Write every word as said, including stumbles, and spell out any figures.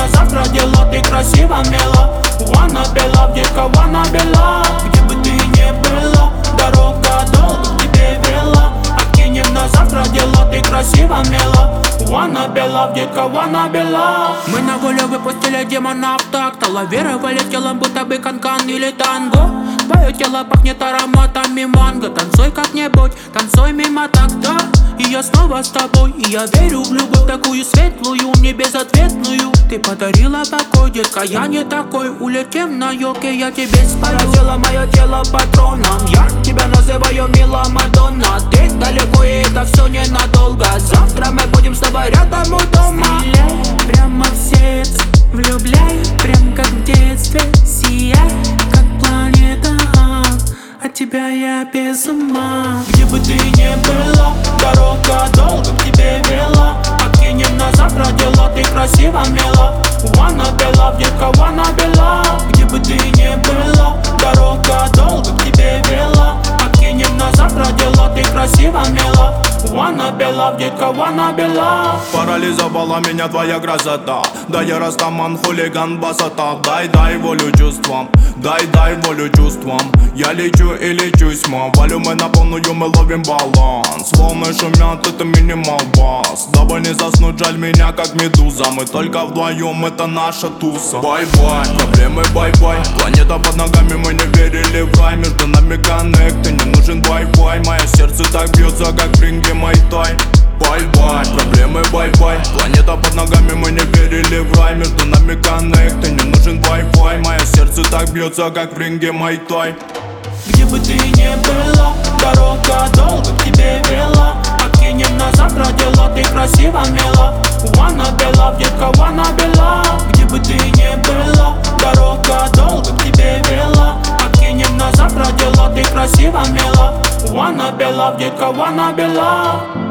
завтра дела, ты красиво мила. Wanna be love, детка, wanna be love. Где бы ты ни была, дорога долго к тебе вела. Откинем на завтра дела, ты красиво мила. Wanna be love, детка, wanna be love. Мы на волю выпустили демонов так. Лавировали телом, будто бы канкан или танго. Твое тело пахнет ароматами манго. Танцуй как-нибудь, танцуй мимо такта. И я снова с тобой, и я верю в любовь такую светлую, не безответную. Ты подарила покой, детка, я не такой. Улетим на елке, я тебе спою. Поразила мое тело патроном. Я тебя называю мила Мадонна. Ты далеко, и это все ненадолго. Завтра мы будем с тобой рядом у дома. Стреляй прямо в сердце, влюбляй, прям как в детстве. Сияй, как планета, от тебя я без ума. Где бы ты ни была, дорога долго к тебе вела. Откинем на завтра дела, ты красиво мила. Wanna be love, детка, wanna be love. Где бы ты ни была, дорога долго к тебе вела. Откинем на завтра дела, ты красиво мила. Wanna be love, детка, wanna be love. Парализовала меня твоя красота. Да я растаман, хулиган, басата. Дай, дай волю чувствам, дай, дай волю чувствам. Я лечу и лечусь, мы валю мы на полную, мы ловим баланс. Волны шумят, это минимал бас. Дабы не заснуть, жаль меня как медуза. Мы только вдвоем, это наша туса. Бай-бай, проблемы бай-бай. Планета под ногами, мы не верили в рай. Между нами коннект, и не нужен Wi-Fi. Мое сердце так бьется, как в ринге Майтай. Бай-бай, проблемы бай-бай. Планета под ногами, мы не верили в рай. Между нами коннект, и не нужен Wi-Fi. Мое сердце так бьется, как в ринге Майтай. Где бы ты ни была, дорога долго к тебе вела. Откинем на завтра дела, ты красиво мила. Wanna be love, детка, wanna be love. Где бы ты ни была, дорога долго к тебе вела. Откинем на завтра дела, ты красиво мила. Wanna be love, детка, wanna be love.